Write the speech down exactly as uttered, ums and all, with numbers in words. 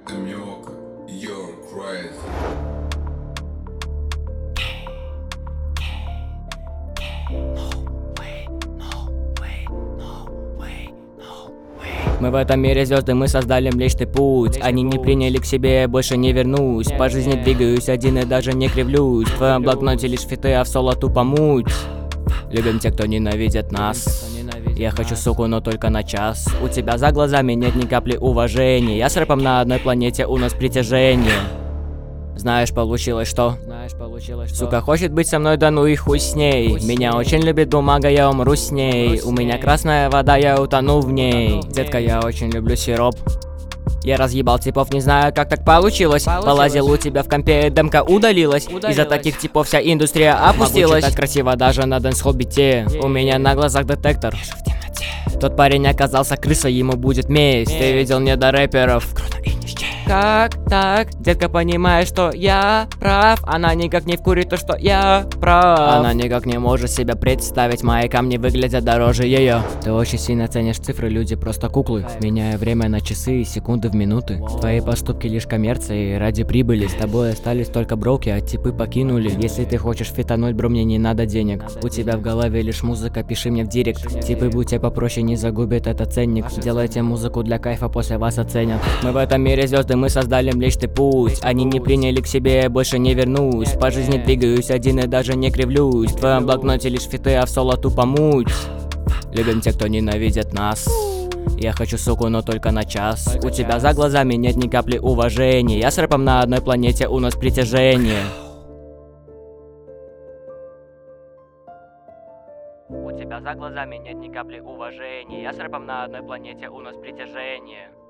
Amioka, you're crazy. Мы в этом мире звезды, мы создали Млечный Путь. Они не приняли к себе, я больше не вернусь. По жизни двигаюсь один и даже не кривлюсь. В твоем блокноте лишь фиты, а в соло тупо муть. Любим те, кто ненавидит нас. Я хочу суку, но только на час. У тебя за глазами нет ни капли уважения. Я с рэпом на одной планете, у нас притяжение. Знаешь, получилось что? Сука хочет быть со мной, да ну и хуй с ней. Меня очень любит бумага, я умру с ней. У меня красная вода, я утону в ней. Детка, я очень люблю сироп. Я разъебал типов, не знаю, как так получилось. Полазил у тебя в компе, демка удалилась. Из-за таких типов вся индустрия опустилась. Могу читать красиво даже на дэнс-хоббите. У меня на глазах детектор. Тот парень оказался крысой, ему будет месть. Ты видел недорэперов? Как так? Детка понимает, что я прав. Она никак не вкурит то, что я прав. Она никак не может себя представить. Мои камни выглядят дороже ее. Ты очень сильно ценишь цифры, люди просто куклы. Меняя время на часы и секунды в минуты. Твои поступки лишь коммерции ради прибыли. С тобой остались только броки, а типы покинули. Если ты хочешь фитануть, бро, мне не надо денег. У тебя в голове лишь музыка, пиши мне в директ. Типы, будьте попроще, не загубит этот ценник. Делайте музыку для кайфа, после вас оценят. Мы в этом мире звезды, мы создали Млечный Путь. Они не приняли к себе, я больше не вернусь. По жизни двигаюсь один и даже не кривлюсь. В твоем блокноте лишь фиты, а в соло тупо муть. Любим те, кто ненавидит нас. Я хочу суку, но только на час. У тебя за глазами нет ни капли уважения. Я с рэпом на одной планете, у нас притяжение. У тебя за глазами нет ни капли уважения. Я с рэпом на одной планете, у нас притяжение.